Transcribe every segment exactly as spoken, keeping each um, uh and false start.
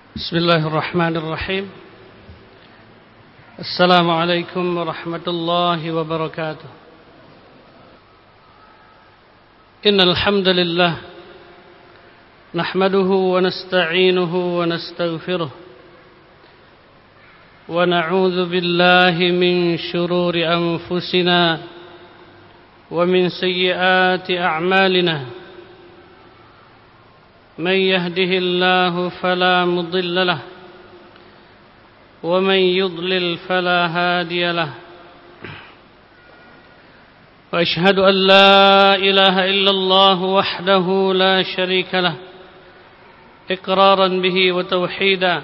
بسم الله الرحمن الرحيم. السلام عليكم ورحمة الله وبركاته. إن الحمد لله نحمده ونستعينه ونستغفره ونعوذ بالله من شرور أنفسنا ومن سيئات أعمالنا. من يهده الله فلا مضل له ومن يضلل فلا هادي له. وأشهد أن لا إله إلا الله وحده لا شريك له إقرارا به وتوحيدا.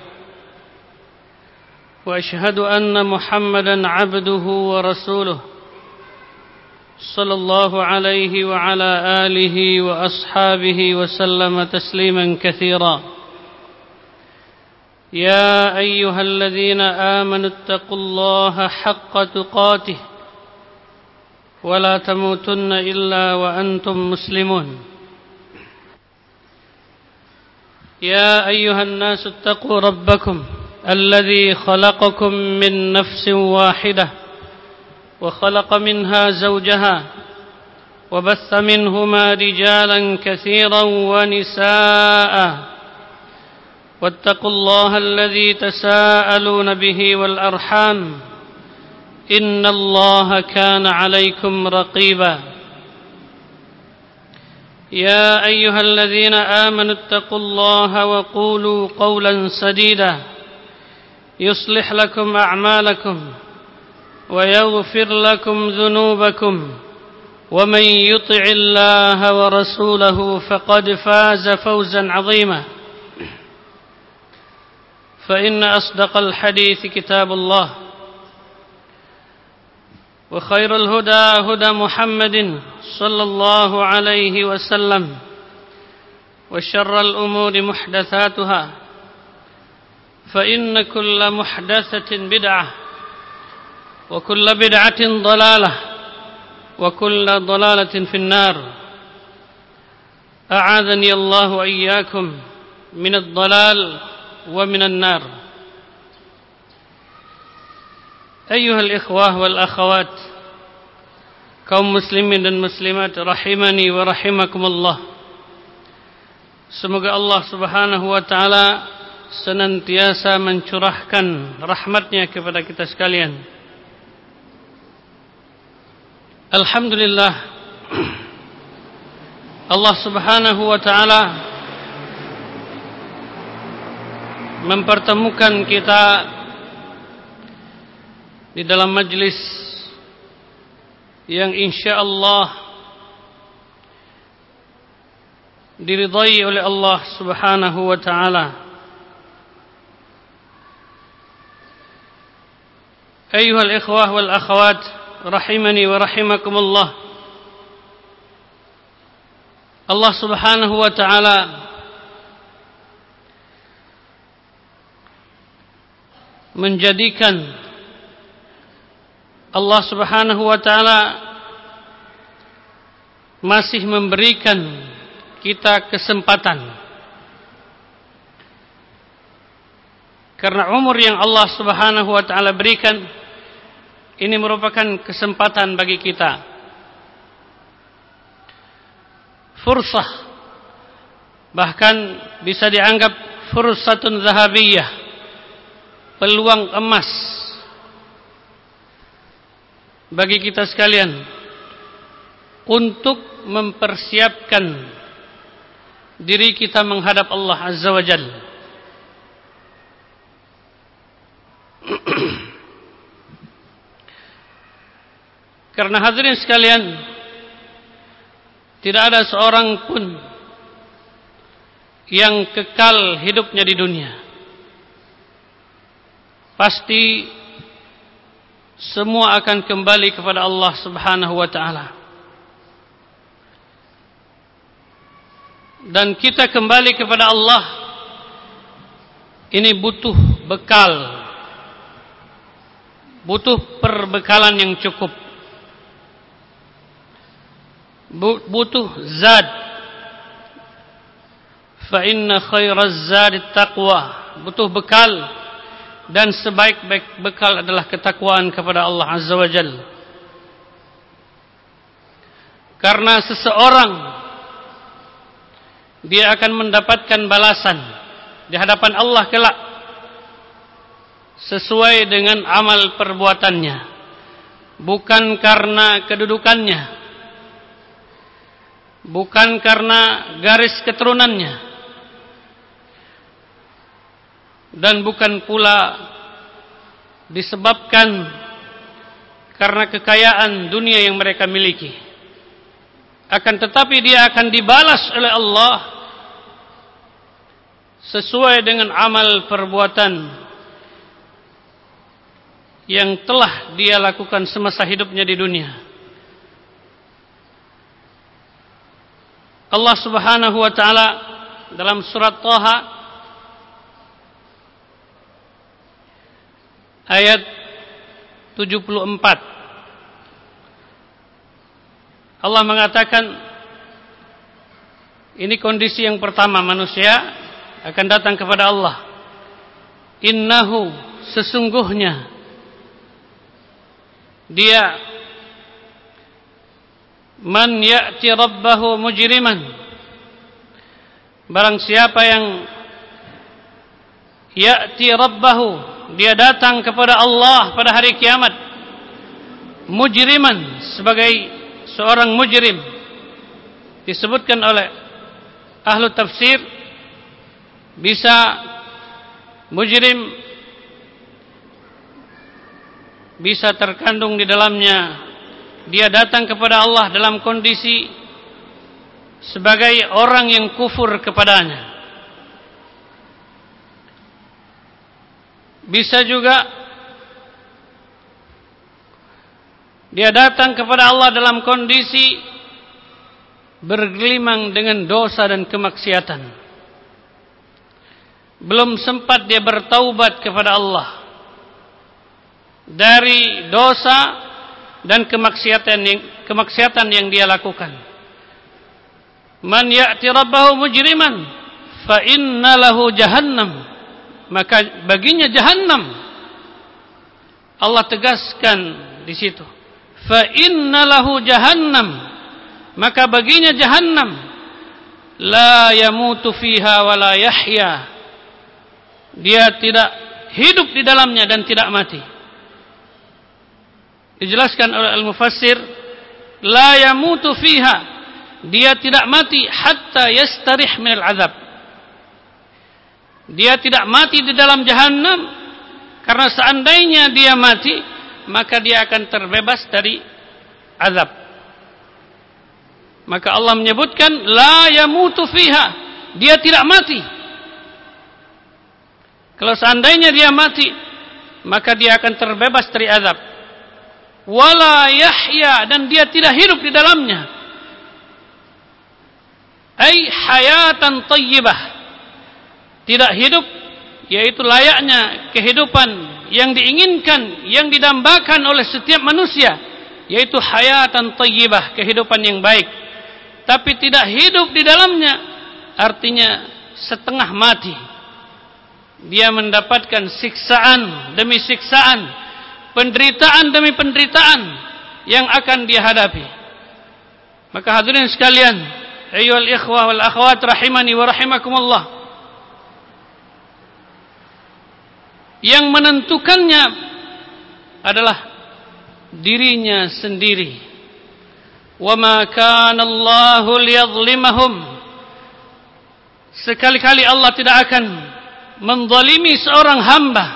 وأشهد أن محمدا عبده ورسوله صلى الله عليه وعلى آله وأصحابه وسلم تسليما كثيرا. يا أيها الذين آمنوا اتقوا الله حق تقاته ولا تموتن إلا وأنتم مسلمون. يا أيها الناس اتقوا ربكم الذي خلقكم من نفس واحدة وخلق منها زوجها وبث منهما رجالا كثيرا ونساء. واتقوا الله الذي تساءلون به والأرحام إن الله كان عليكم رقيبا. يا أيها الذين آمنوا اتقوا الله وقولوا قولا سديدا يصلح لكم أعمالكم ويغفر لكم ذنوبكم ومن يطع الله ورسوله فقد فاز فوزا عظيما. فإن أصدق الحديث كتاب الله وخير الهدى هدى محمد صلى الله عليه وسلم وشر الأمور محدثاتها فإن كل محدثة بدعة وكل بدعة ضلالة وكل ضلالة في النار. أعاذني الله وإياكم من الضلال ومن النار. أيها الإخوة والأخوات, kaum muslimin dan muslimat rahimani wa rahimakumullah. Semoga Allah Subhanahu wa taala senantiasa mencurahkan rahmatnya kepada kita sekalian. Alhamdulillah, Allah Subhanahu wa taala mempertemukan kita di dalam majlis yang insyaallah diridai oleh Allah Subhanahu wa taala. Ayyuhal ikhwah wal akhawat rahimani wa rahimakumullah. Allah Subhanahu wa taala menjadikan Allah Subhanahu wa taala masih memberikan kita kesempatan, karena umur yang Allah Subhanahu wa taala berikan ini merupakan kesempatan bagi kita, fursah, bahkan bisa dianggap fursatun zahabiyah, peluang emas bagi kita sekalian untuk mempersiapkan diri kita menghadap Allah Azza wa Jalla. Karena hadirin sekalian, tidak ada seorang pun yang kekal hidupnya di dunia. Pasti semua akan kembali kepada Allah Subhanahu wa taala. Dan kita kembali kepada Allah ini butuh bekal, butuh perbekalan yang cukup, butuh zad. Fa inna khairaz zadi taqwa butuh bekal, dan sebaik-baik bekal adalah ketakwaan kepada Allah Azza wa Jalla. Karena seseorang dia akan mendapatkan balasan di hadapan Allah kelak sesuai dengan amal perbuatannya, bukan karena kedudukannya, bukan karena garis keturunannya, dan bukan pula disebabkan karena kekayaan dunia yang mereka miliki. Akan tetapi dia akan dibalas oleh Allah sesuai dengan amal perbuatan yang telah dia lakukan semasa hidupnya di dunia. Allah Subhanahu wa taala dalam surat Thaha ayat tujuh puluh empat, Allah mengatakan, ini kondisi yang pertama manusia akan datang kepada Allah. Innahu, sesungguhnya dia, man ya'ti rabbahu mujriman, barang siapa yang ya'ti rabbahu, dia datang kepada Allah pada hari kiamat, mujriman, sebagai seorang mujrim. Disebutkan oleh ahlu tafsir, bisa mujrim bisa terkandung di dalamnya dia datang kepada Allah dalam kondisi sebagai orang yang kufur kepadanya. Bisa juga dia datang kepada Allah dalam kondisi bergelimang dengan dosa dan kemaksiatan. Belum sempat dia bertaubat kepada Allah dari dosa dan kemaksiatan yang, kemaksiatan yang dia lakukan. Man ya'ti rabbahu mujriman fa inna lahu jahannam, maka baginya jahannam. Allah tegaskan di situ, fa inna lahu jahannam, maka baginya jahannam, la yamutu fiha wa la yahya, dia tidak hidup di dalamnya dan tidak mati. Dijelaskan oleh al-mufassir, la yamutu fiha, dia tidak mati hatta yastarih minal azab, dia tidak mati di dalam jahannam, karena seandainya dia mati maka dia akan terbebas dari azab. Maka Allah menyebutkan la yamutu fiha, dia tidak mati. Kalau seandainya dia mati, maka dia akan terbebas dari azab. Wala yahya, dan dia tidak hidup di dalamnya. Ai hayatan thayyibah, tidak hidup, yaitu layaknya kehidupan yang diinginkan, yang didambakan oleh setiap manusia, yaitu hayatan thayyibah, kehidupan yang baik. Tapi tidak hidup di dalamnya, artinya setengah mati. Dia mendapatkan siksaan demi siksaan, penderitaan demi penderitaan yang akan dia hadapi. Maka hadirin sekalian, ayyuhal ikhwah wal akhwat rahimani wa rahimakumullah, yang menentukannya adalah dirinya sendiri. Wa ma kana Allahu liyadhlimahum, sekali-kali Allah tidak akan menzalimi seorang hamba,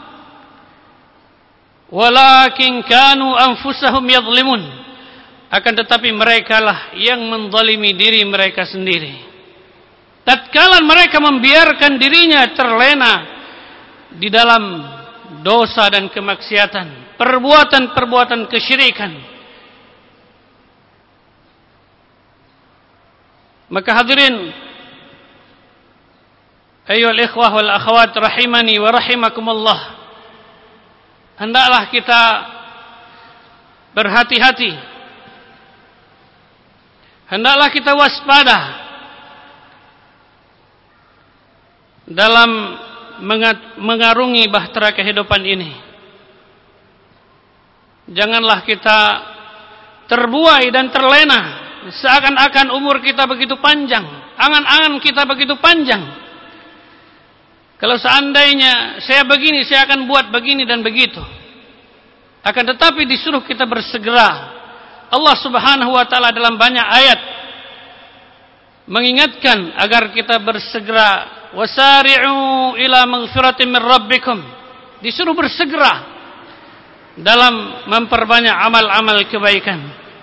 walakin kanu anfusahum yadhlimun, akan tetapi merekalah yang menzalimi diri mereka sendiri. Tatkala mereka membiarkan dirinya terlena di dalam dosa dan kemaksiatan, perbuatan-perbuatan kesyirikan. Maka hadirin, ayyuhal ikhwah wal akhwat rahimani wa rahimakumullah, hendaklah kita berhati-hati, hendaklah kita waspada dalam mengarungi bahtera kehidupan ini. Janganlah kita terbuai dan terlena seakan-akan umur kita begitu panjang, angan-angan kita begitu panjang. Kalau seandainya saya begini, saya akan buat begini dan begitu. Akan tetapi disuruh kita bersegera. Allah Subhanahu wa taala dalam banyak ayat mengingatkan agar kita bersegera. Wasari'u ila maghfiratin min rabbikum. Disuruh bersegera dalam memperbanyak amal-amal kebaikan.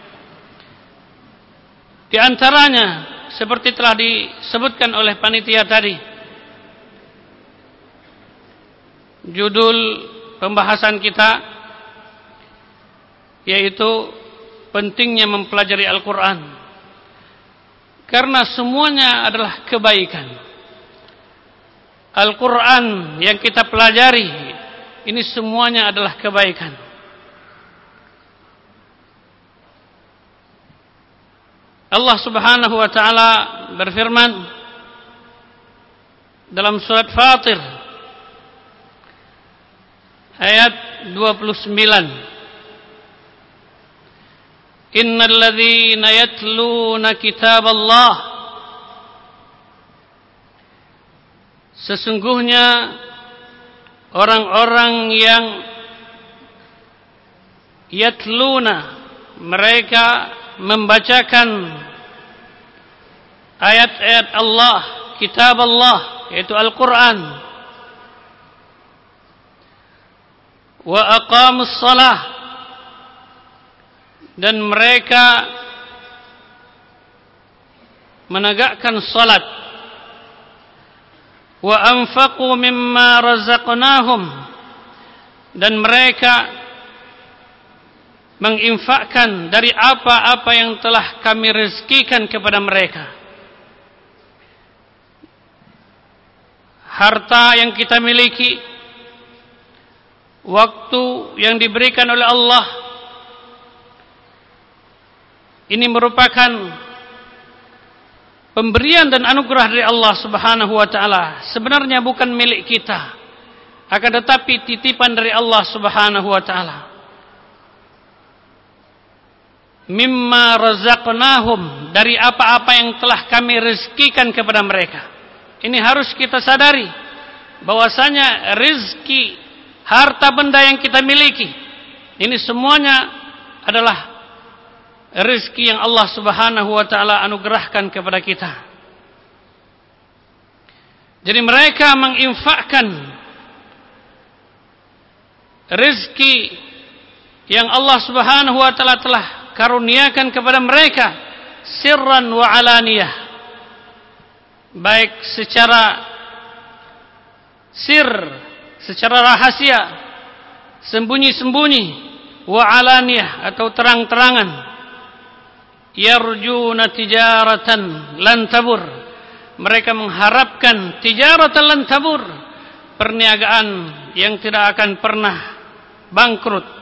Di antaranya seperti telah disebutkan oleh panitia tadi, judul pembahasan kita yaitu pentingnya mempelajari Al-Quran, karena semuanya adalah kebaikan. Al-Quran yang kita pelajari ini semuanya adalah kebaikan. Allah Subhanahu wa taala berfirman dalam surat Fatir ayat dua puluh sembilan, Innal ladzina yatluna kitaballah, sesungguhnya orang-orang yang yatluna, mereka membacakan ayat-ayat Allah, kitab Allah, yaitu Al-Quran, wa aqamus salah, dan mereka menegakkan salat, wa anfaqu mimma razaqnahum, dan mereka menginfakkan dari apa-apa yang telah kami rezekikan kepada mereka. Harta yang kita miliki, waktu yang diberikan oleh Allah, ini merupakan pemberian dan anugerah dari Allah Subhanahu wa taala. Sebenarnya bukan milik kita, akan tetapi titipan dari Allah Subhanahu wa taala. Mimma razaqnahum, dari apa-apa yang telah kami rezekikan kepada mereka. Ini harus kita sadari bahwasanya rezeki, harta benda yang kita miliki, ini semuanya adalah rezeki yang Allah Subhanahu wa taala anugerahkan kepada kita. Jadi mereka menginfakkan rezeki yang Allah Subhanahu wa taala telah karuniakan kepada mereka sirran wa alaniyah, baik secara sir, secara rahasia, sembunyi-sembunyi, wa alaniyah atau terang-terangan. Yarjuna tijaratan lan tabur, mereka mengharapkan tijaratan lan tabur, perniagaan yang tidak akan pernah bangkrut.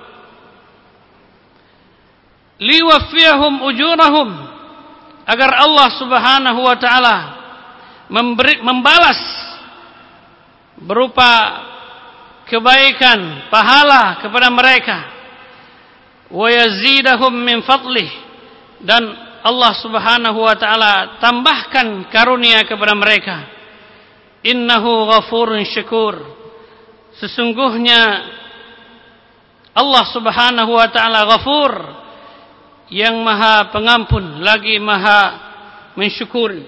Liwafiyahum ujurahum, agar Allah Subhanahu wa taala memberi, membalas berupa kebaikan, pahala kepada mereka. Wa yazidahum min fadlih, dan Allah Subhanahu wa taala tambahkan karunia kepada mereka. Innahu ghafurun syakur, sesungguhnya Allah Subhanahu wa taala Ghafur, yang maha pengampun lagi maha mensyukuri.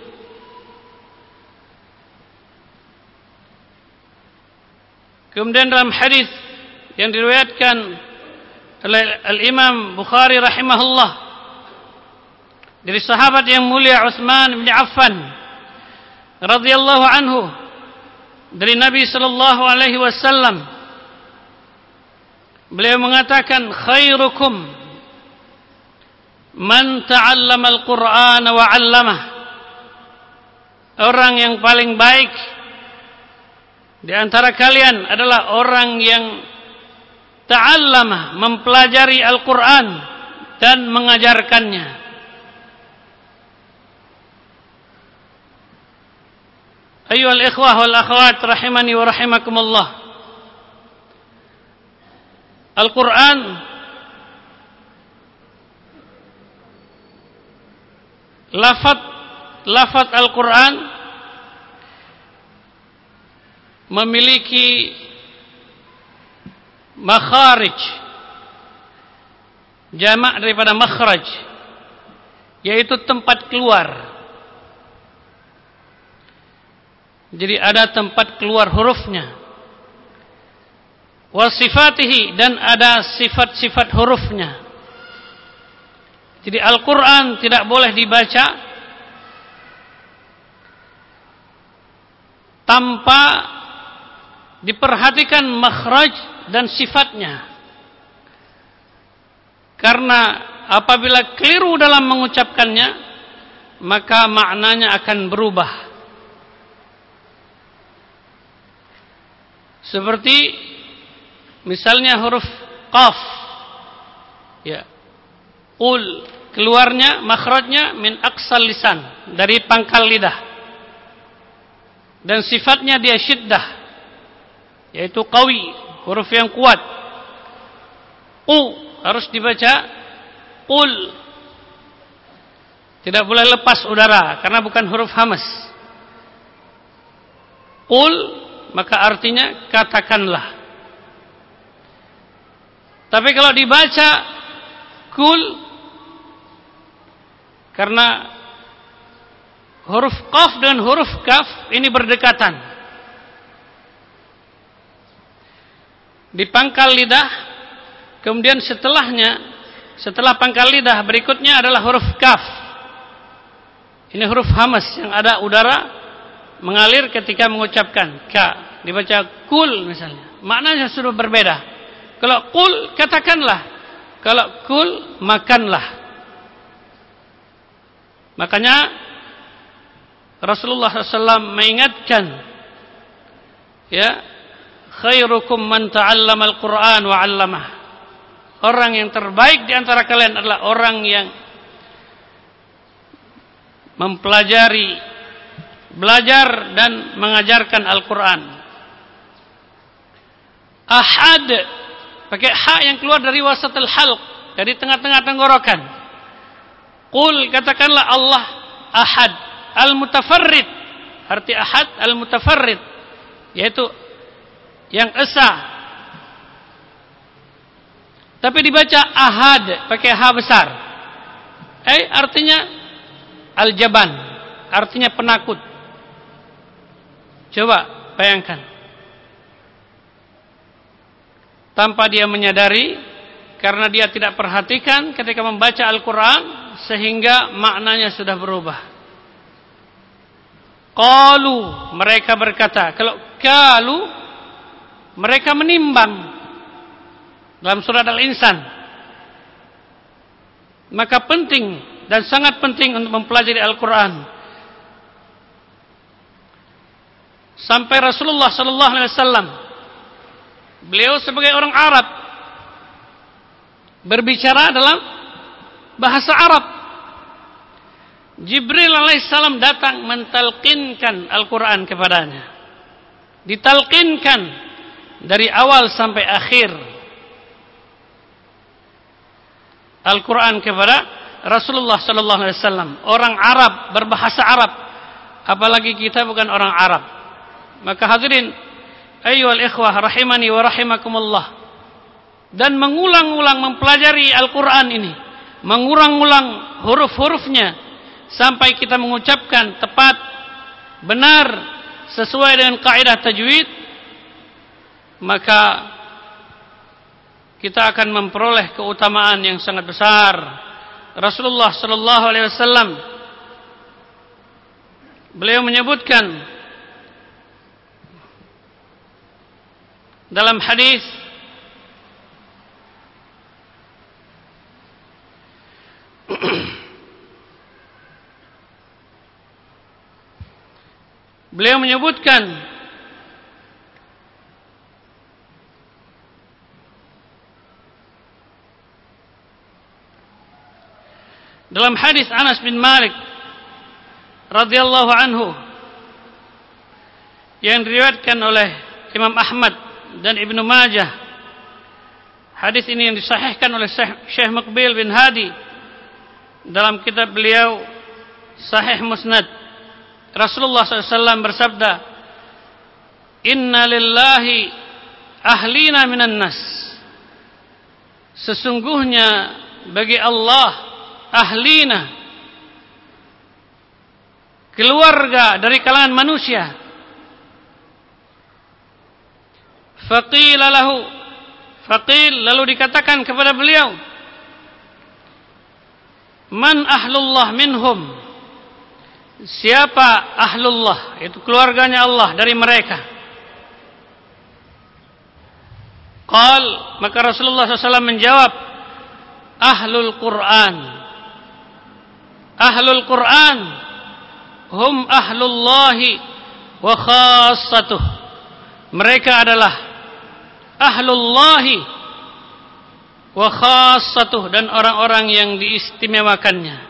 Kemudian dalam hadis yang diriwayatkan oleh Al-Imam Bukhari rahimahullah dari sahabat yang mulia Utsman bin Affan radhiyallahu anhu, dari Nabi sallallahu alaihi wasallam, beliau mengatakan, khairukum man ta'allama al-Qur'an wa 'allamah, orang yang paling baik di antara kalian adalah orang yang ta'allama, mempelajari Al-Qur'an dan mengajarkannya. Ayyuhal ikhwah wal akhwat rahimani wa rahimakumullah. Al-Quran lafaz lafaz Al-Quran memiliki makharij, jamak daripada makhraj, yaitu tempat keluar. Jadi ada tempat keluar hurufnya. Wa sifatihi, dan ada sifat-sifat hurufnya. Jadi Al-Quran tidak boleh dibaca tanpa diperhatikan makhraj dan sifatnya. Karena apabila keliru dalam mengucapkannya, maka maknanya akan berubah. Seperti misalnya huruf qaf, ya, qul, keluarnya makhrajnya min aqsal lisan, dari pangkal lidah, dan sifatnya dia syiddah, yaitu qawi, huruf yang kuat. U harus dibaca qul, tidak boleh lepas udara karena bukan huruf hamas. Qul maka artinya katakanlah. Tapi kalau dibaca kul, karena huruf qaf dan huruf kaf ini berdekatan di pangkal lidah, kemudian setelahnya, setelah pangkal lidah berikutnya adalah huruf kaf. Ini huruf hamas yang ada udara mengalir ketika mengucapkan. Ka dibaca kul misalnya, maknanya sudah berbeda. Kalau kul katakanlah, kalau kul makanlah. Makanya Rasulullah shallallahu alaihi wasallam mengingatkan, ya, khairukum man ta'allama al-Quran wa 'allamah. Orang yang terbaik di antara kalian adalah orang yang mempelajari, belajar dan mengajarkan Al-Quran. Ahad, pakai ha yang keluar dari wasatul halq, dari tengah-tengah tenggorokan. Qul, katakanlah Allah ahad. Al-mutafarrid, arti ahad al-mutafarrid, yaitu yang esa. Tapi dibaca ahad pakai ha besar. Eh, artinya al-jaban, artinya penakut. Coba bayangkan. Tanpa dia menyadari, karena dia tidak perhatikan ketika membaca Al-Quran, sehingga maknanya sudah berubah. Qalu, mereka berkata. Kalau qalu, mereka menimbang. Dalam surat Al-Insan. Maka penting dan sangat penting untuk mempelajari Al-Quran. Sampai Rasulullah sallallahu alaihi wasallam, beliau sebagai orang Arab, berbicara dalam bahasa Arab. Jibril alaihissalam datang mentalqinkan Al-Quran kepadanya. Ditalqinkan dari awal sampai akhir Al-Quran kepada Rasulullah sallallahu alaihi wasallam, orang Arab, berbahasa Arab. Apalagi kita bukan orang Arab. Maka hadirin ayyuhal ikhwah rahimani wa rahimakumullah, dan mengulang-ulang mempelajari Al-Quran ini, mengulang-ulang huruf-hurufnya sampai kita mengucapkan tepat, benar, sesuai dengan kaidah tajwid, maka kita akan memperoleh keutamaan yang sangat besar. Rasulullah sallallahu alaihi wasallam beliau menyebutkan dalam hadis, beliau menyebutkan dalam hadis Anas bin Malik radhiyallahu anhu, yang diriwayatkan oleh Imam Ahmad dan Ibnu Majah. Hadis ini yang disahihkan oleh Syekh Muqbil bin Hadi dalam kitab beliau Sahih Musnad. Rasulullah sallallahu alaihi wasallam bersabda, "Inna lillahi ahlina minan nas." Sesungguhnya bagi Allah ahlina, keluarga dari kalangan manusia. Faqila lahu, faqil lalu dikatakan kepada beliau, man ahlullah minhum, siapa ahlullah, itu keluarganya Allah dari mereka. Qal, maka Rasulullah sallallahu alaihi wasallam menjawab, ahlul Quran. Ahlul Quran hum ahlullahi wa khassatuh. Mereka adalah ahlullahi wa khassatuh, dan orang-orang yang diistimewakannya.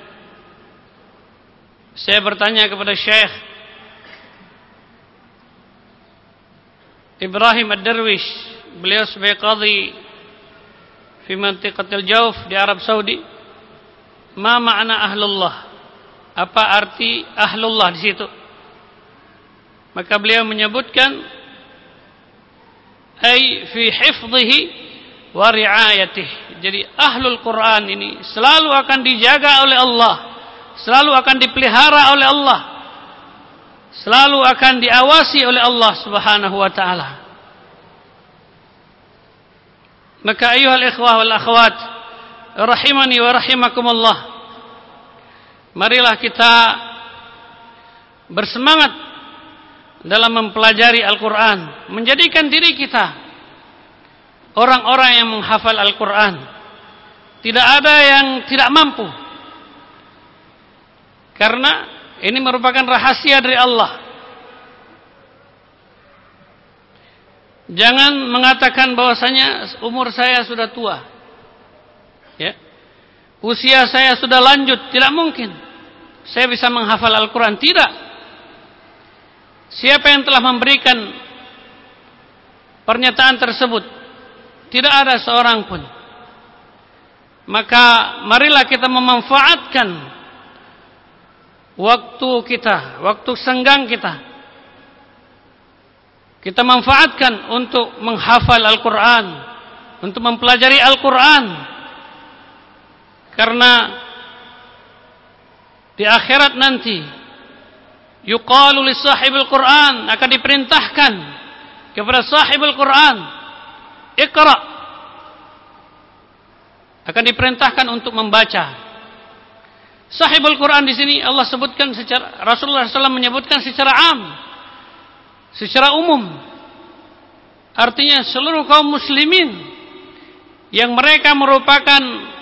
Saya bertanya kepada Syekh Ibrahim Ad-Darwish, beliau sebagai qadhi fi mantiqatil Jauf di Arab Saudi, ma makna ahlullah? Apa arti ahlullah di situ? Maka beliau menyebutkan, ay fi hifdhihi wa riayatihi. Jadi ahlul Quran ini selalu akan dijaga oleh Allah, selalu akan dipelihara oleh Allah, selalu akan diawasi oleh Allah Subhanahu wa taala. Maka ayuhal ikhwah wal akhwat rahimani wa rahimakumullah, marilah kita bersemangat dalam mempelajari Al-Quran, menjadikan diri kita orang-orang yang menghafal Al-Quran. Tidak ada yang tidak mampu, karena ini merupakan rahasia dari Allah. Jangan mengatakan bahwasanya umur saya sudah tua, ya, usia saya sudah lanjut, tidak mungkin saya bisa menghafal Al-Quran. Tidak. Siapa yang telah memberikan pernyataan tersebut? Tidak ada seorang pun. Maka marilah kita memanfaatkan waktu kita, waktu senggang kita, kita manfaatkan untuk menghafal Al-Quran, untuk mempelajari Al-Quran. Karena di akhirat nanti yuqalu li sahibil Quran, akan diperintahkan kepada sahibul Quran, Iqra, akan diperintahkan untuk membaca. Sahibul Quran di sini Allah sebutkan secara, Rasulullah sallallahu alaihi wasallam menyebutkan secara am, secara umum. Artinya seluruh kaum muslimin yang mereka merupakan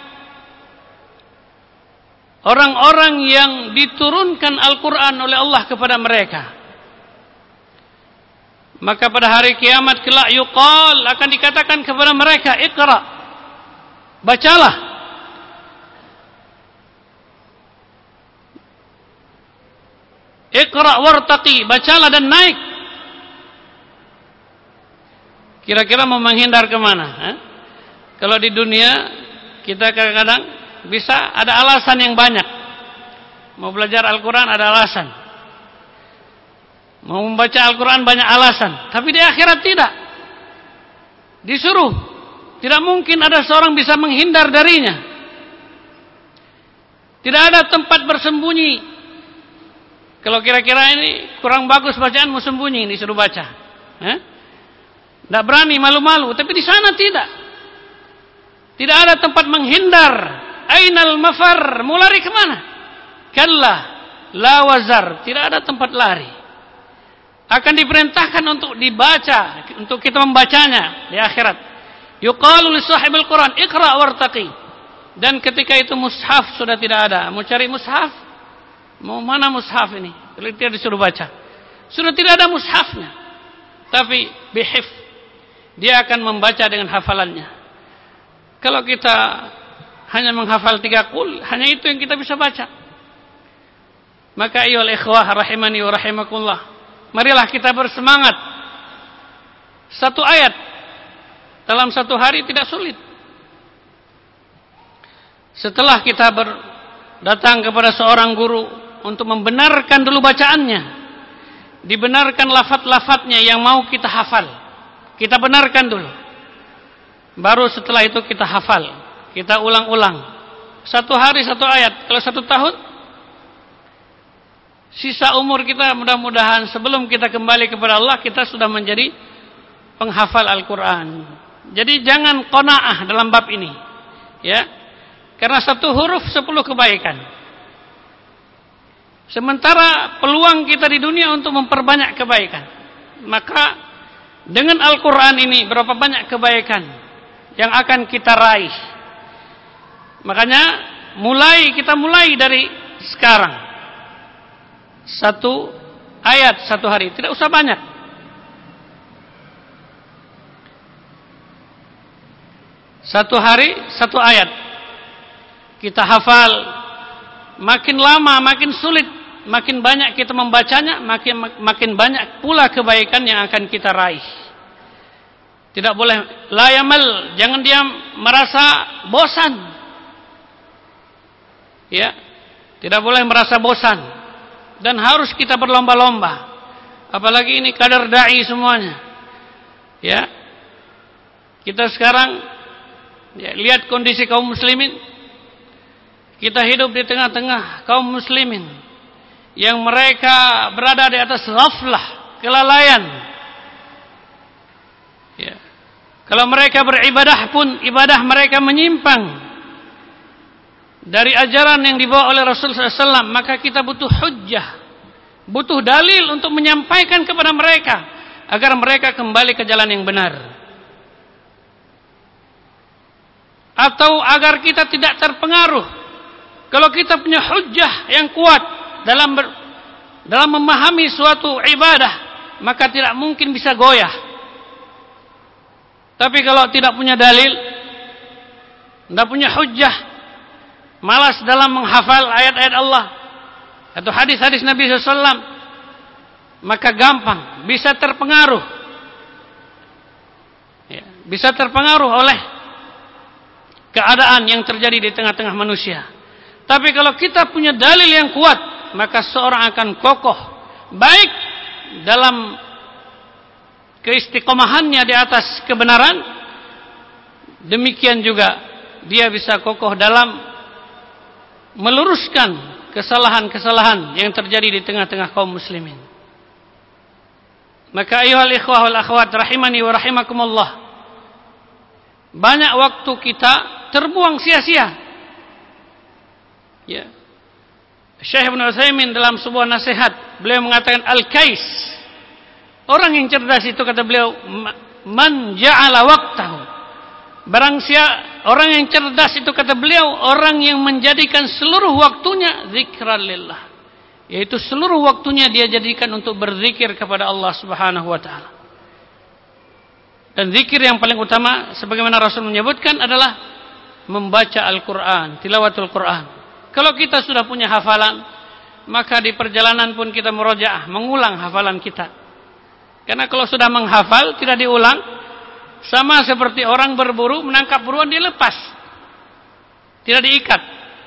orang-orang yang diturunkan Al-Quran oleh Allah kepada mereka. Maka pada hari kiamat kelak yuqal, akan dikatakan kepada mereka, Iqra, bacalah. Iqra wartaqi, bacalah dan naik. Kira-kira mau menghindar kemana? Eh? Kalau di dunia kita kadang-kadang bisa ada alasan yang banyak. Mau belajar Al-Quran ada alasan, mau membaca Al-Quran banyak alasan. Tapi di akhirat tidak. Disuruh. Tidak mungkin ada seorang bisa menghindar darinya. Tidak ada tempat bersembunyi. Kalau kira-kira ini kurang bagus bacaan, mau sembunyi, disuruh baca. Eh? Tidak berani, malu-malu. Tapi di sana tidak. Tidak ada tempat menghindar. Ainal mafar, mau lari kemana? Kalla la wazar, tidak ada tempat lari. Akan diperintahkan untuk dibaca, untuk kita membacanya di akhirat. Yuqalu li sahibil Quran, Iqra wartaqi. Dan ketika itu mushaf sudah tidak ada. Mau cari mushaf? Mau mana mushaf ini? Kalau dia disuruh baca, sudah tidak ada mushafnya. Tapi bihif, dia akan membaca dengan hafalannya. Kalau kita hanya menghafal tiga qul, hanya itu yang kita bisa baca. Maka ayyuhal ikhwah rahimani wa rahimakumullah, Marilah kita bersemangat. Satu ayat dalam satu hari tidak sulit. Setelah kita ber, datang kepada seorang guru untuk membenarkan dulu bacaannya, dibenarkan lafaz-lafaznya yang mau kita hafal, kita benarkan dulu. Baru setelah itu kita hafal, kita ulang-ulang. Satu hari satu ayat. Kalau satu tahun, sisa umur kita mudah-mudahan sebelum kita kembali kepada Allah, kita sudah menjadi penghafal Al-Quran. Jadi jangan qanaah dalam bab ini, ya, karena satu huruf sepuluh kebaikan. Sementara peluang kita di dunia untuk memperbanyak kebaikan. Maka dengan Al-Quran ini berapa banyak kebaikan yang akan kita raih. Makanya mulai kita mulai dari sekarang. Satu ayat satu hari, tidak usah banyak. Satu hari satu ayat kita hafal. Makin lama makin sulit, makin banyak kita membacanya, makin makin banyak pula kebaikan yang akan kita raih. Tidak boleh la yamal, jangan dia merasa bosan. Ya, tidak boleh merasa bosan. Dan harus kita berlomba-lomba. Apalagi ini kadar dai semuanya. Ya. Kita sekarang ya, lihat kondisi kaum muslimin. Kita hidup di tengah-tengah kaum muslimin yang mereka berada di atas ghaflah, kelalaian. Ya. Kalau mereka beribadah pun ibadah mereka menyimpang dari ajaran yang dibawa oleh Rasulullah sallallahu alaihi wasallam, maka kita butuh hujjah, butuh dalil untuk menyampaikan kepada mereka agar mereka kembali ke jalan yang benar, atau agar kita tidak terpengaruh. Kalau kita punya hujjah yang kuat dalam ber, dalam memahami suatu ibadah, maka tidak mungkin bisa goyah. Tapi kalau tidak punya dalil, tidak punya hujjah, malas dalam menghafal ayat-ayat Allah atau hadis-hadis Nabi sallallahu alaihi wasallam, maka gampang bisa terpengaruh, ya, bisa terpengaruh oleh keadaan yang terjadi di tengah-tengah manusia. Tapi kalau kita punya dalil yang kuat, maka seorang akan kokoh, baik dalam keistiqomahannya di atas kebenaran, demikian juga dia bisa kokoh dalam meluruskan kesalahan-kesalahan yang terjadi di tengah-tengah kaum muslimin. Maka ayuhal ikhwah wal akhwat rahimani wa rahimakumullah, banyak waktu kita terbuang sia-sia. Ya. Syekh Ibnu Utsaimin dalam sebuah nasihat, beliau mengatakan al-kais, orang yang cerdas itu, kata beliau, man ja'ala waqtahu, barang siapa orang yang cerdas itu, kata beliau, orang yang menjadikan seluruh waktunya zikran lillah, yaitu seluruh waktunya dia jadikan untuk berzikir kepada Allah Subhanahu wa taala. Dan zikir yang paling utama sebagaimana Rasul menyebutkan adalah membaca Al-Qur'an, tilawatul Qur'an. Kalau kita sudah punya hafalan, maka di perjalanan pun kita murojaah, mengulang hafalan kita. Karena kalau sudah menghafal tidak diulang, sama seperti orang berburu menangkap buruan, dia lepas, tidak diikat.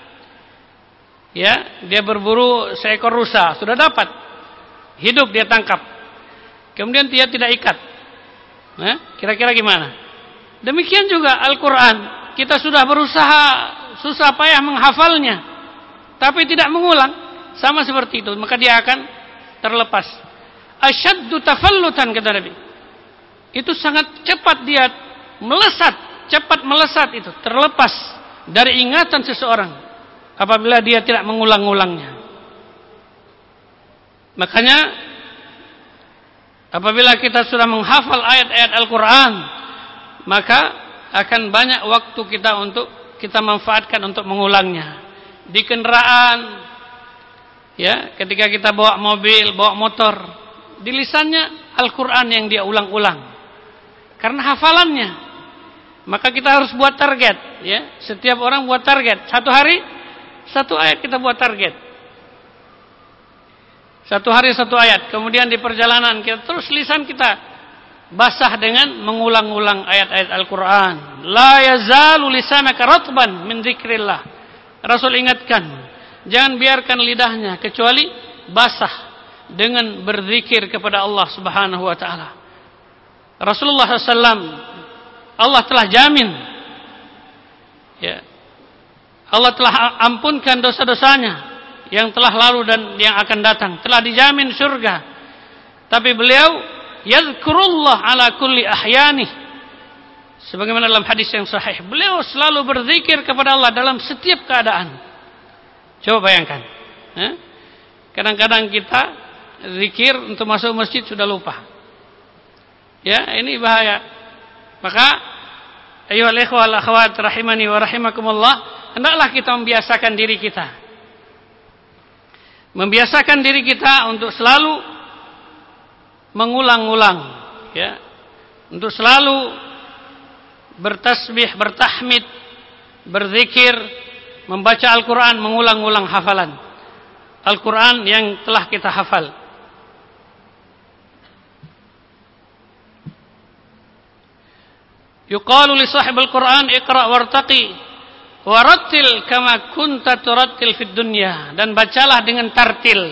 Ya, dia berburu seekor rusa, sudah dapat, hidup dia tangkap, kemudian dia tidak ikat. Nah, kira-kira gimana? Demikian juga Al-Quran, kita sudah berusaha susah payah menghafalnya, tapi tidak mengulang, sama seperti itu, maka dia akan terlepas. Asyaddu tafallutan, kata Nabi, itu sangat cepat dia melesat, cepat melesat itu, terlepas dari ingatan seseorang apabila dia tidak mengulang-ulangnya. Makanya apabila kita sudah menghafal ayat-ayat Al-Quran, maka akan banyak waktu kita untuk kita manfaatkan untuk mengulangnya. Di kendaraan, ya, ketika kita bawa mobil, bawa motor, di lisannya Al-Quran yang dia ulang-ulang karena hafalannya. Maka kita harus buat target, ya. Setiap orang buat target, satu hari satu ayat kita buat target. Satu hari satu ayat. Kemudian di perjalanan kita terus lisan kita basah dengan mengulang-ulang ayat-ayat Al-Quran. La yazalu lisanaka ratban min dzikrillah. Rasul ingatkan, jangan biarkan lidahnya kecuali basah dengan berzikir kepada Allah Subhanahu wa taala. Rasulullah sallallahu alaihi wasallam Allah telah jamin, ya, Allah telah ampunkan dosa-dosanya yang telah lalu dan yang akan datang, telah dijamin surga. Tapi beliau yazkurullah ala kulli ahyani, sebagaimana dalam hadis yang sahih, beliau selalu berzikir kepada Allah dalam setiap keadaan. Coba bayangkan, eh? kadang-kadang kita zikir untuk masuk masjid sudah lupa. Ya, ini bahaya. Maka ayyuhal ikhwah wal akhwat rahimani wa rahimakumullah, hendaklah kita membiasakan diri kita. Membiasakan diri kita untuk selalu mengulang-ulang, ya. Untuk selalu bertasbih, bertahmid, berzikir, membaca Al-Qur'an, mengulang-ulang hafalan Al-Qur'an yang telah kita hafal. Yuqalu li sahibil Qur'an iqra' wartaqi warattil kama kunta turattil fid dunya, dan bacalah dengan tartil.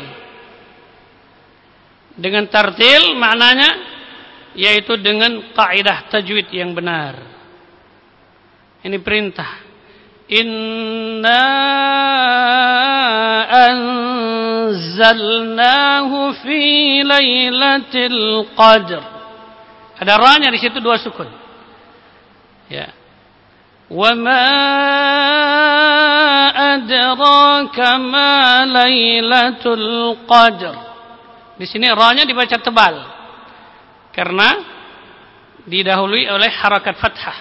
Dengan tartil maknanya yaitu dengan kaidah tajwid yang benar. Ini perintah. Inna anzalnahu fi lailatul qadr. Ada ra-nya di situ dua sukun. Ya. Wa ma adraka ma lailatul qadr. Di sini ra-nya dibaca tebal karena didahului oleh harakat fathah.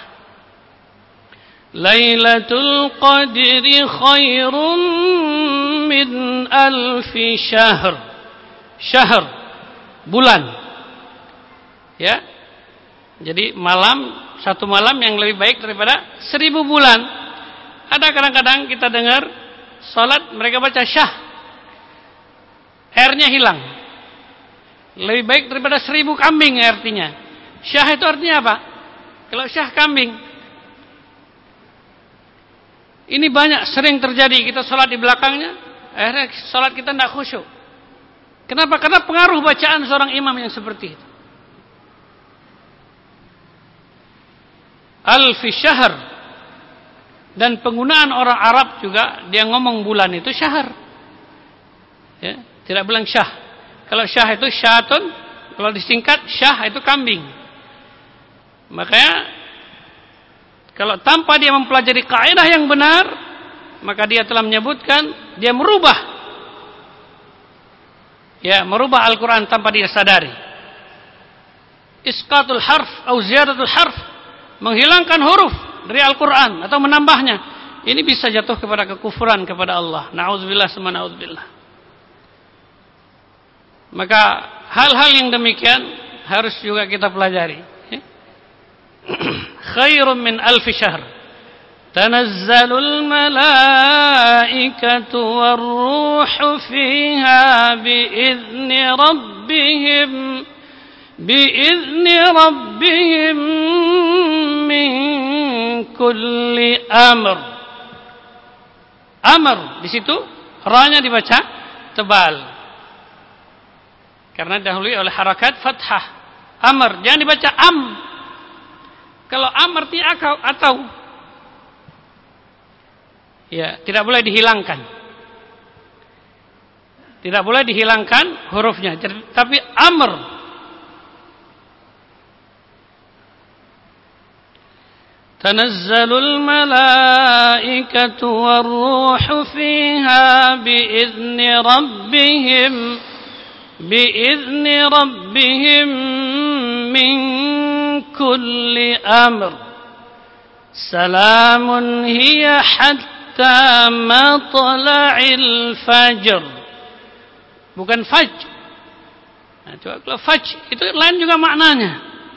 Lailatul qadri khairun min alfi syahr. Syahr, bulan. Ya. Jadi malam, satu malam yang lebih baik daripada seribu bulan. Ada kadang-kadang kita dengar salat mereka baca syah, R-nya hilang. Lebih baik daripada seribu kambing artinya. Syah itu artinya apa? Kalau syah kambing. Ini banyak sering terjadi, kita salat di belakangnya, akhirnya salat kita tidak khusyuk. Kenapa? Karena pengaruh bacaan seorang imam yang seperti itu. Alfi syahr, dan penggunaan orang Arab juga dia ngomong bulan itu syahr, ya, tidak bilang syah. Kalau syah itu syatun, kalau disingkat syah itu kambing. Makanya kalau tanpa dia mempelajari kaidah yang benar, maka dia telah menyebutkan dia merubah, ya, merubah Al-Quran tanpa dia sadari. Isqatul harf atau ziyadatul harf, menghilangkan huruf dari Al-Quran atau menambahnya, ini bisa jatuh kepada kekufuran kepada Allah. Na'udzubillah summa na'udzubillah. Maka hal-hal yang demikian harus juga kita pelajari. Khairun min alfi syahr tanazzalul malaikatu warruhu fiha biizni rabbihim biizni rabbihim min kulli amr. Amr di situ ra-nya dibaca tebal karena dahului oleh harakat fathah. Amr jangan dibaca am. Kalau am artinya atau, ya, tidak boleh dihilangkan. Tidak boleh dihilangkan hurufnya, tapi amr. Tanazzalul malaikatu warruhu fiha biizni rabbihim biizni rabbihim min kulli amr salamun hiya hatta matla'il fajr. Bukan faj. Nah, coba kalau faj itu lain juga maknanya.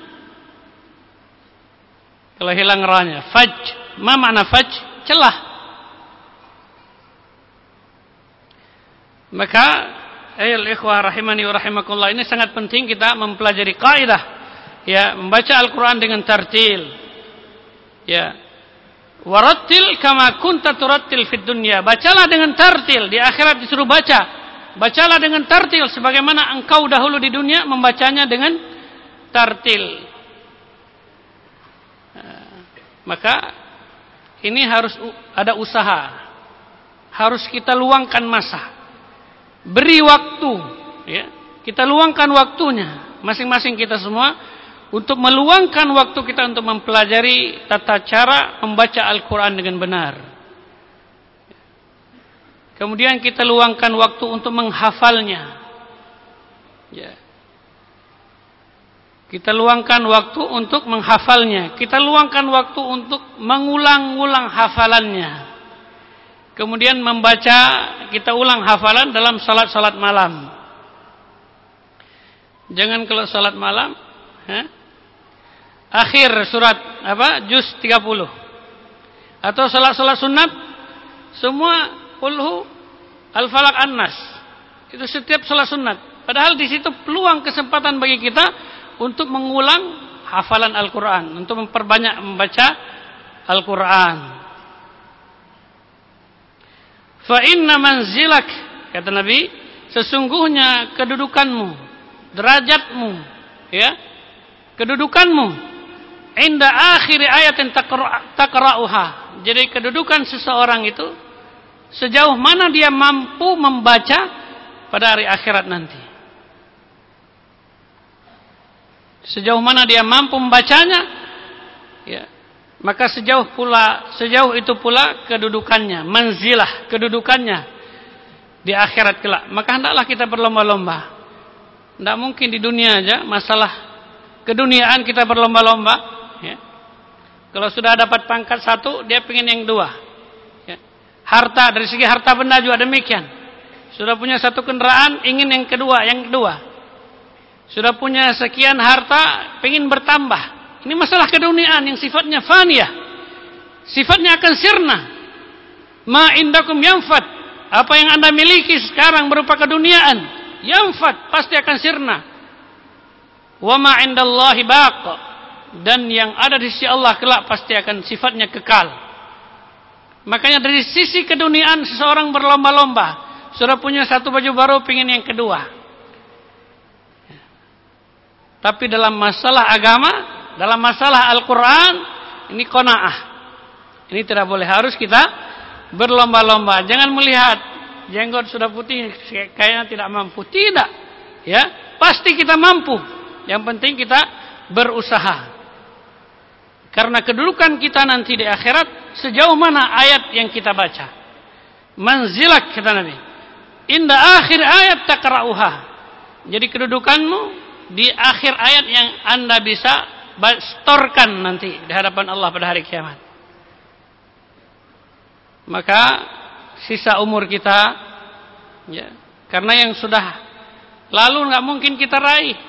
Kalau hilang ra-nya, faj, ma makna faj? Celah. Maka ayol ikhwah rahimani wa rahimakumullah, ini sangat penting kita mempelajari kaidah, ya, membaca Al-Qur'an dengan tartil. Ya. Warattil kama kunta turattil fid dunya. Bacalah dengan tartil, di akhirat disuruh baca. Bacalah dengan tartil sebagaimana engkau dahulu di dunia membacanya dengan tartil. Maka ini harus ada usaha. Harus kita luangkan masa. Beri waktu, ya. Kita luangkan waktunya, masing-masing kita semua, untuk meluangkan waktu kita untuk mempelajari tata cara membaca Al-Quran dengan benar. Kemudian kita luangkan waktu untuk menghafalnya. Ya. Kita luangkan waktu untuk menghafalnya. Kita luangkan waktu untuk mengulang-ulang hafalannya. Kemudian membaca, kita ulang hafalan dalam salat-salat malam. Jangan kalau salat malam, ha? Akhir surat apa? Juz tiga puluh. Atau salat-salat sunat semua qulhu al-falaq an-nas. Itu setiap salat sunat. Padahal di situ peluang kesempatan bagi kita untuk mengulang hafalan Al-Qur'an, untuk memperbanyak membaca Al-Qur'an. Fa inna manzilak, kata Nabi, sesungguhnya kedudukanmu, derajatmu, ya, kedudukanmu inda akhir ayatin taqra'uha. Jadi kedudukan seseorang itu sejauh mana dia mampu membaca pada hari akhirat nanti. Sejauh mana dia mampu membacanya, ya, maka sejauh pula sejauh itu pula kedudukannya, manzilah, kedudukannya di akhirat kelak. Maka hendaklah kita berlomba-lomba. Tidak mungkin di dunia aja masalah keduniaan kita berlomba-lomba. Ya. Kalau sudah dapat pangkat satu, dia pengen yang dua. Ya. Harta, dari segi harta benda juga demikian. Sudah punya satu kendaraan, ingin yang kedua, yang kedua. Sudah punya sekian harta, pengen bertambah. Ini masalah keduniaan yang sifatnya faniyah. Sifatnya akan sirna. Ma indakum yanfad. Apa yang Anda miliki sekarang berupa keduniaan, yanfad, pasti akan sirna. Wa ma indallahi baqa. Dan yang ada di sisi Allah kelak pasti akan sifatnya kekal. Makanya dari sisi keduniaan seseorang berlomba-lomba. Sudah punya satu baju baru, pengen yang kedua. Tapi dalam masalah agama, dalam masalah Al-Quran, ini qanaah. Ini tidak boleh, harus kita berlomba-lomba. Jangan melihat jenggot sudah putih, kayaknya tidak mampu. Tidak, ya, pasti kita mampu. Yang penting kita berusaha. Karena kedudukan kita nanti di akhirat, sejauh mana ayat yang kita baca. Manzilak, kata Nabi, inda akhir ayat taqra'uha. Jadi kedudukanmu di akhir ayat yang Anda bisa storkan nanti di hadapan Allah pada hari kiamat. Maka sisa umur kita, ya, karena yang sudah lalu nggak mungkin kita raih.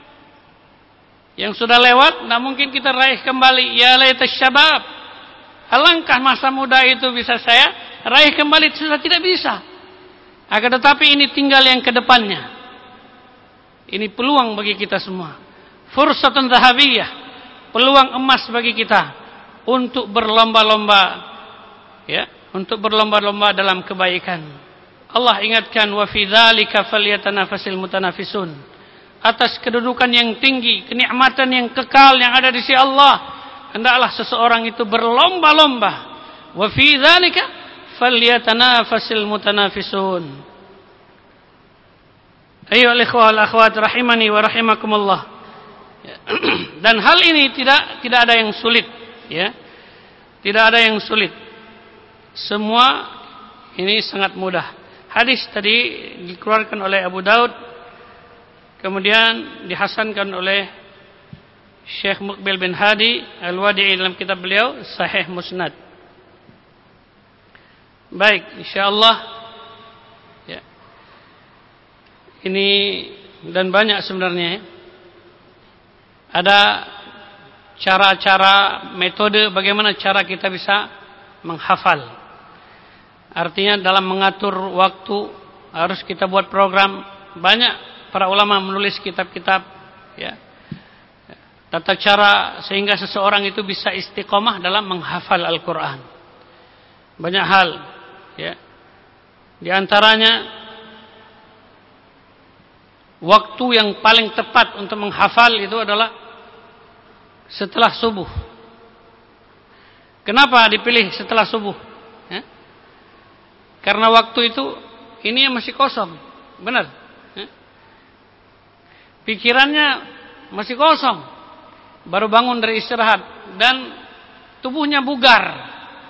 Yang sudah lewat tidak mungkin kita raih kembali. Ya laitas syabab. Alangkah masa muda itu bisa saya raih kembali, sudah tidak bisa. Akan tetapi ini tinggal yang ke depannya. Ini peluang bagi kita semua. Fursatun dhahabiyah. Peluang emas bagi kita untuk berlomba-lomba, ya, untuk berlomba-lomba dalam kebaikan. Allah ingatkan, wa fi dzalika falyatanafasil mutanafisun. Atas kedudukan yang tinggi, kenikmatan yang kekal yang ada di sisi Allah, hendaklah seseorang itu berlomba-lomba. Wa fi dzalika falyatanafasil mutanafisun. Ayyuhal ikhwah wal akhwat rahimani wa rahimakumullah. Dan hal ini tidak tidak ada yang sulit, ya. Tidak ada yang sulit. Semua ini sangat mudah. Hadis tadi dikeluarkan oleh Abu Daud, kemudian dihasankan oleh Syekh Muqbil bin Hadi Al-Wadi'i dalam kitab beliau Sahih Musnad. Baik, insyaallah, ya. Ini dan banyak sebenarnya. Ada cara-cara, metode bagaimana cara kita bisa menghafal. Artinya dalam mengatur waktu harus kita buat program. banyak para ulama menulis kitab-kitab, ya, tata cara sehingga seseorang itu bisa istiqomah dalam menghafal Al-Quran. Banyak hal, ya. Di antaranya waktu yang paling tepat untuk menghafal itu adalah setelah subuh. Kenapa dipilih setelah subuh? Ya? Karena waktu itu ini masih kosong, benar. Ya? Pikirannya masih kosong, baru bangun dari istirahat dan tubuhnya bugar.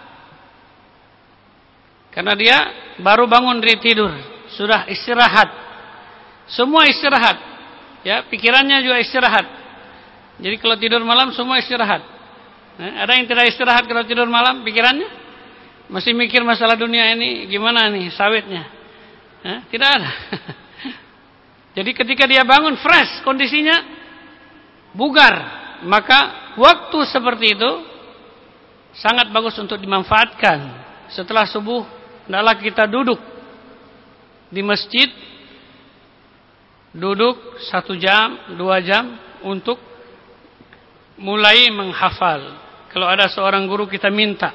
Karena dia baru bangun dari tidur, sudah istirahat. Semua istirahat. Ya, pikirannya juga istirahat. Jadi kalau tidur malam semua istirahat. Nah, ada yang tidak istirahat kalau tidur malam pikirannya? Masih mikir masalah dunia ini gimana nih sawitnya? Nah, tidak ada. Jadi ketika dia bangun fresh kondisinya bugar, maka waktu seperti itu sangat bagus untuk dimanfaatkan. Setelah subuh hendaklah kita duduk di masjid, duduk satu jam, dua jam untuk mulai menghafal. Kalau ada seorang guru kita minta.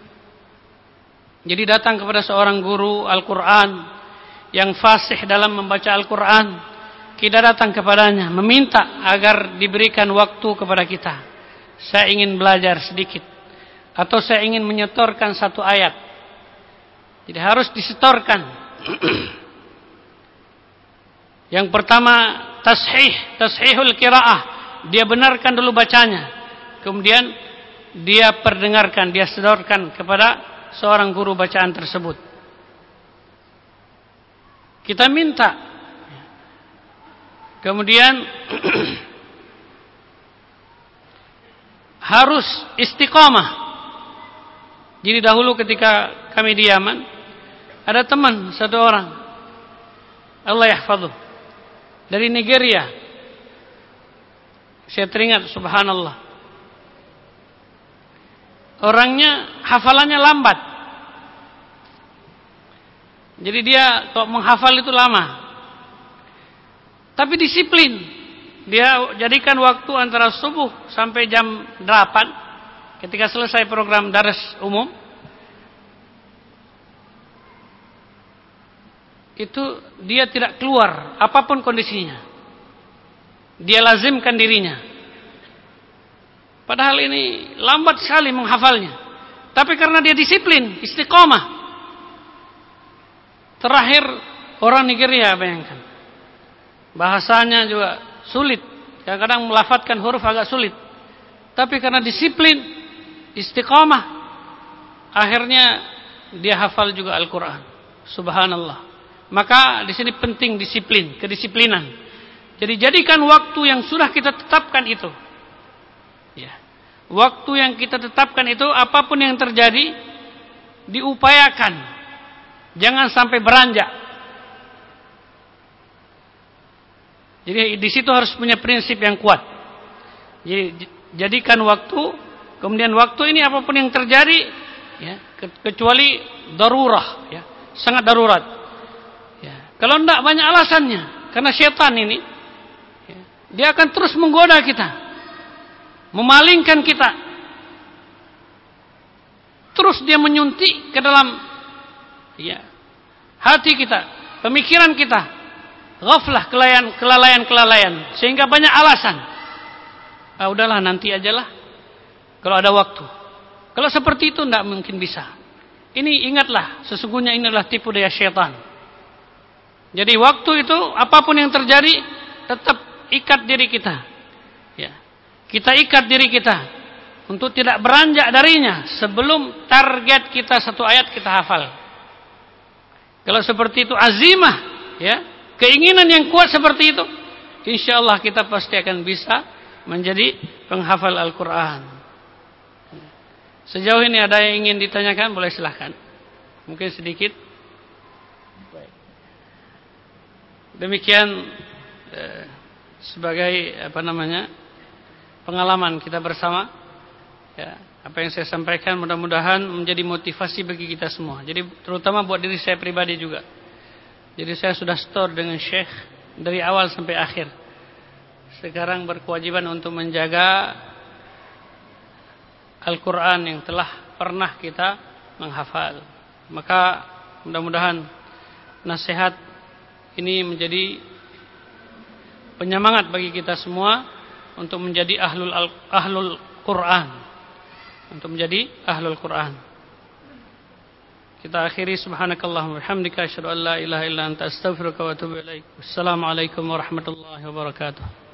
Jadi datang kepada seorang guru Al-Quran yang fasih dalam membaca Al-Quran, kita datang kepadanya meminta agar diberikan waktu kepada kita. Saya ingin belajar sedikit, atau saya ingin menyetorkan satu ayat. Jadi harus disetorkan. Yang pertama tashih, tashihul qiraah. Dia benarkan dulu bacanya. Kemudian dia perdengarkan, dia sedorkan kepada seorang guru bacaan tersebut. Kita minta. Kemudian harus istiqamah. Jadi dahulu ketika kami di Yaman, ada teman satu orang, Allah yahfadzuh, dari Nigeria. Saya teringat, subhanallah, orangnya hafalannya lambat. Jadi dia kalau menghafal itu lama. Tapi disiplin. Dia jadikan waktu antara subuh sampai jam delapan. Ketika selesai program daras umum, itu dia tidak keluar apapun kondisinya. Dia lazimkan dirinya. Padahal ini lambat sekali menghafalnya. Tapi karena dia disiplin, istiqomah. Terakhir orang Nigeria, bayangkan. Bahasanya juga sulit. Kadang-kadang melafadzkan huruf agak sulit. Tapi karena disiplin, istiqomah, akhirnya dia hafal juga Al-Quran. Subhanallah. Maka di sini penting disiplin, kedisiplinan. Jadi jadikan waktu yang sudah kita tetapkan itu. Ya. Waktu yang kita tetapkan itu, apapun yang terjadi, diupayakan. Jangan sampai beranjak. Jadi di situ harus punya prinsip yang kuat. Jadi jadikan waktu, kemudian waktu ini apapun yang terjadi, ya, kecuali darurah, ya, sangat darurat. Ya. Kalau tidak banyak alasannya, karena syaitan ini, ya, dia akan terus menggoda kita. Memalingkan kita. Terus dia menyuntik ke dalam, ya, hati kita, pemikiran kita. Ghaflah, kelalaian, kelalaian-kelalaian, sehingga banyak alasan. Ah, udahlah nanti ajalah kalau ada waktu. Kalau seperti itu tidak mungkin bisa. Ini ingatlah, sesungguhnya ini adalah tipu daya syaitan. Jadi waktu itu apapun yang terjadi, tetap ikat diri kita. Ya. Kita ikat diri kita untuk tidak beranjak darinya sebelum target kita satu ayat kita hafal. Kalau seperti itu azimah, ya, keinginan yang kuat seperti itu, insyaallah kita pasti akan bisa menjadi penghafal Al-Quran. Sejauh ini ada yang ingin ditanyakan, boleh silahkan. Mungkin sedikit. Demikian eh, sebagai apa namanya pengalaman kita bersama, ya, apa yang saya sampaikan mudah-mudahan menjadi motivasi bagi kita semua. Jadi terutama buat diri saya pribadi juga. Jadi saya sudah store dengan Syekh dari awal sampai akhir. Sekarang berkewajiban untuk menjaga Al-Quran yang telah pernah kita menghafal. Maka mudah-mudahan nasihat ini menjadi penyemangat bagi kita semua untuk menjadi ahlul ahlul Quran, untuk menjadi ahlul Quran. Kita akhiri subhanakallahumma wabihamdika asyhadu an la ilaha illa anta astaghfiruka wa atubu ilaik. Wassalamualaikum warahmatullahi wabarakatuh.